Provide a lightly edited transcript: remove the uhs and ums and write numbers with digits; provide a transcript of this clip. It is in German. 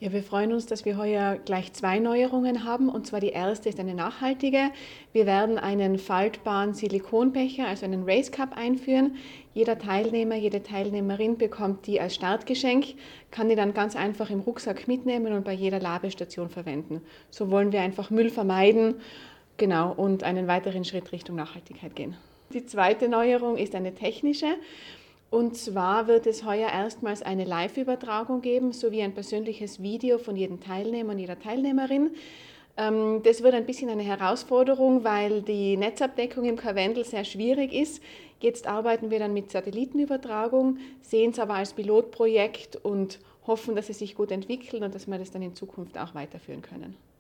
Ja, wir freuen uns, dass wir heuer gleich zwei Neuerungen haben. Und zwar die erste ist eine nachhaltige. Wir werden einen faltbaren Silikonbecher, also einen Race Cup einführen. Jeder Teilnehmer, jede Teilnehmerin bekommt die als Startgeschenk, kann die dann ganz einfach im Rucksack mitnehmen und bei jeder Labestation verwenden. So wollen wir einfach Müll vermeiden, genau, und einen weiteren Schritt Richtung Nachhaltigkeit gehen. Die zweite Neuerung ist eine technische. Und zwar wird es heuer erstmals eine Live-Übertragung geben, sowie ein persönliches Video von jedem Teilnehmer und jeder Teilnehmerin. Das wird ein bisschen eine Herausforderung, weil die Netzabdeckung im Karwendel sehr schwierig ist. Jetzt arbeiten wir dann mit Satellitenübertragung, sehen es aber als Pilotprojekt und hoffen, dass es sich gut entwickelt und dass wir das dann in Zukunft auch weiterführen können.